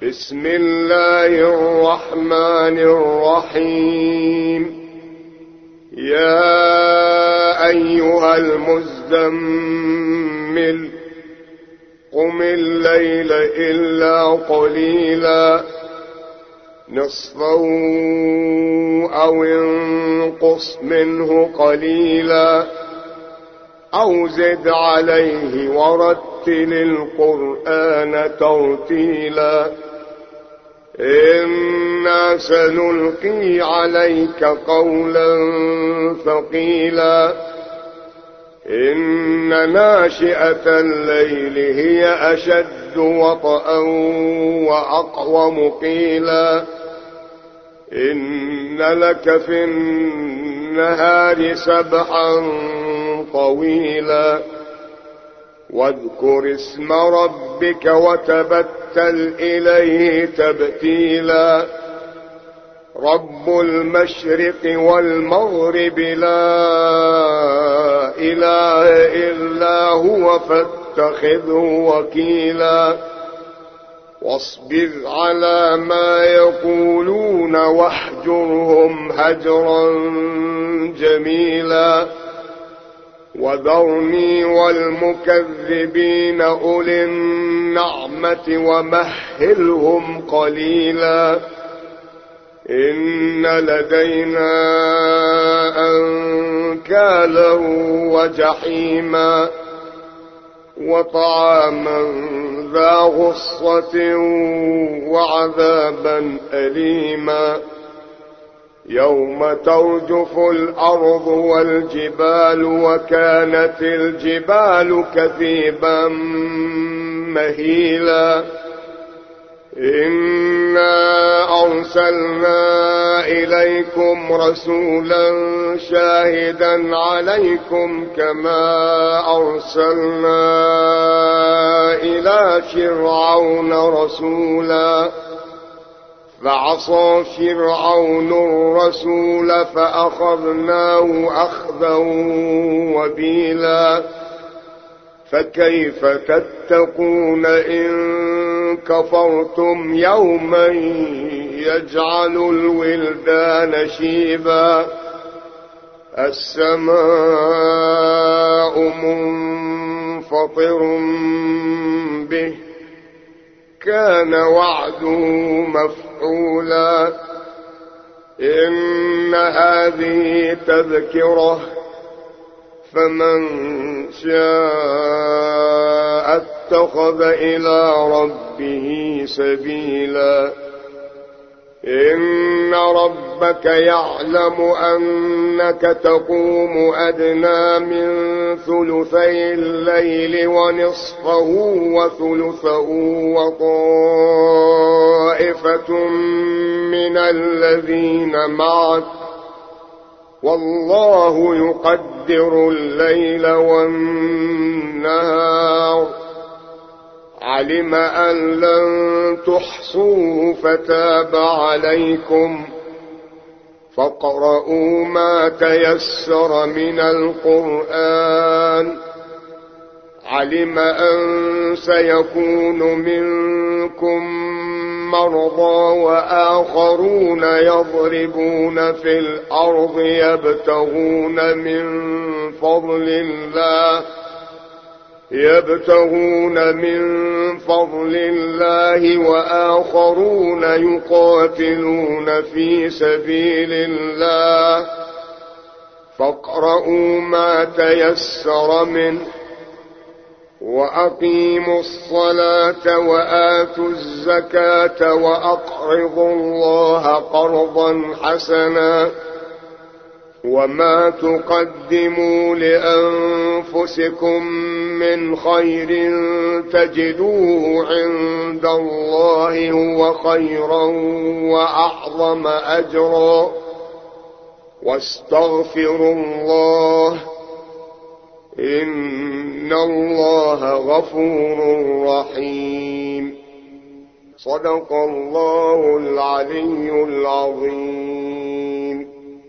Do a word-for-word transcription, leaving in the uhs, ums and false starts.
بسم الله الرحمن الرحيم. يا أيها المزمل قم الليل إلا قليلا نصفه أو انقص منه قليلا أو زد عليه ورتل القرآن ترتيلا إنا سنلقي عليك قولا ثقيلا إن ناشئة الليل هي أشد وطئا وأقوم قيلا إن لك في النهار سبحا طويلا واذكر اسم ربك وتبتل إليه تبتيلا رب المشرق والمغرب لا إله إلا هو فاتخذه وكيلا واصبر على ما يقولون واهجرهم هجرا جميلا وذرني والمكذبين أولي النعمة ومهلهم قليلا إن لدينا أنكالا وجحيما وطعاما ذا غصة وعذابا أليما يوم ترجف الأرض والجبال وكانت الجبال كثيبا مهيلا إنا أرسلنا إليكم رسولا شاهدا عليكم كما أرسلنا إلى فرعون رسولا فعصى فرعون الرسول فأخذناه أخذا وبيلا فكيف تتقون إن كفرتم يوما يجعل الولدان شيبا السماء منفطر به كان وعده مفعولا إن هذه تذكرة فمن شاء اتخذ إلى ربه سبيلا إن ربك يعلم أنك تقوم أدنى من ثلثي الليل ونصفه وثلثه وطائفة من الذين معك والله يقدر الليل والنهار علم أن لن تحصوه فتاب عليكم فاقرؤوا ما تيسر من القرآن علم أن سيكون منكم مرضى وآخرون يضربون في الأرض يبتغون من فضل الله يبتغون من فضل الله وآخرون يقاتلون في سبيل الله فاقرؤوا ما تيسر منه وأقيموا الصلاة وآتوا الزكاة وأقرضوا الله قرضا حسنا وما تقدموا لأنفسكم من خير تجدوه عند الله هو خيرا وأعظم أجرا واستغفروا الله إن الله غفور رحيم صدق الله العلي العظيم.